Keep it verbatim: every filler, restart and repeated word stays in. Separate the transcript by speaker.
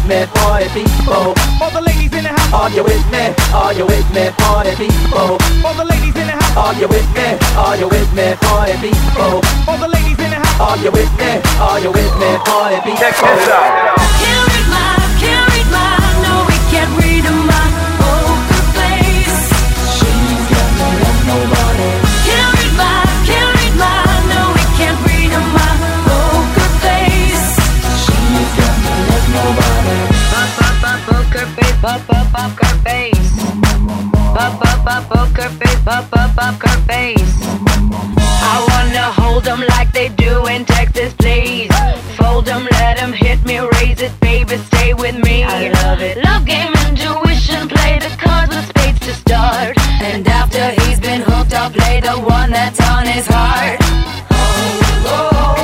Speaker 1: me, party people?
Speaker 2: All the ladies in the house,
Speaker 1: are you with me? Are you with me, party people?
Speaker 2: All the ladies in the house,
Speaker 1: are you with me? Are you with me, party people?
Speaker 2: All the ladies in the house,
Speaker 1: are you with me? Are you with me, party people?
Speaker 3: Check this out.
Speaker 4: Can't read my, can't read my, no, we can't read my poker face.
Speaker 1: She's got no love, nobody.
Speaker 4: Can't read my, can't read my, no, we can't read my poker face.
Speaker 1: She's got no love, nobody.
Speaker 5: Pop, pop, pop, poker face, pop, pop, poker face. Pop, pop, pop, poker face, pop, pop, poker face. I wanna hold them like they do in Texas, please. Fold them, let them hit me, raise it, baby, stay with me. I love it. Love game, intuition, play the cards with spades to start. And after he's been hooked, I'll play the one that's on his heart. Oh, oh, oh.